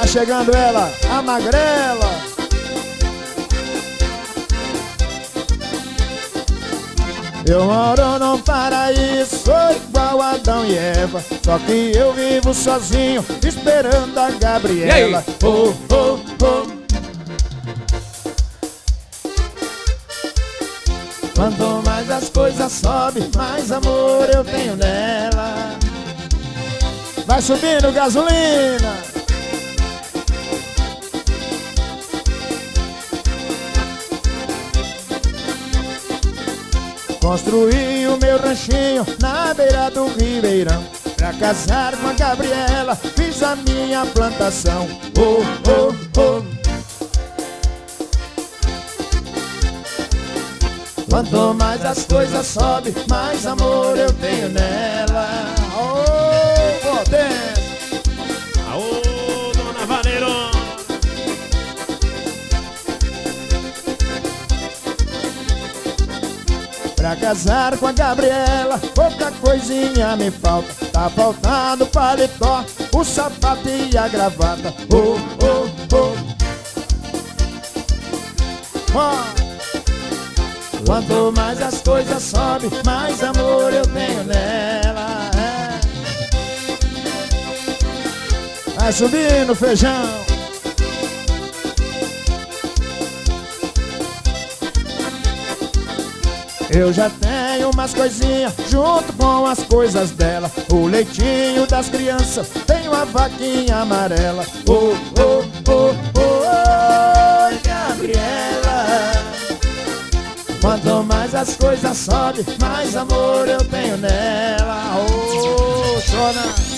chegando ela, a magrela. Eu moro num paraíso, sou igual Adão e Eva. Só que eu vivo sozinho, esperando a Gabriela. Oh, oh, oh. Quanto mais as coisas sobem, mais amor eu tenho nela. Vai subindo gasolina. Construí o meu ranchinho na beira do Ribeirão. Pra casar com a Gabriela, fiz a minha plantação. Oh, oh, oh. Quanto mais as coisas sobem, mais amor eu tenho nela. Oh, potência! Aô, dona Vaneiro! Pra casar com a Gabriela, pouca coisinha me falta. Tá faltando o paletó, o sapato e a gravata. Oh, oh, oh. Oh. Quanto mais as coisas sobem, mais amor eu tenho nela. Vai subindo feijão. Eu já tenho umas coisinhas junto com as coisas dela. O leitinho das crianças, tenho a vaquinha amarela. Oh, oh, oh, oh, oh, Gabriela. Quanto mais as coisas sobem, mais amor eu tenho nela. Oh, chora.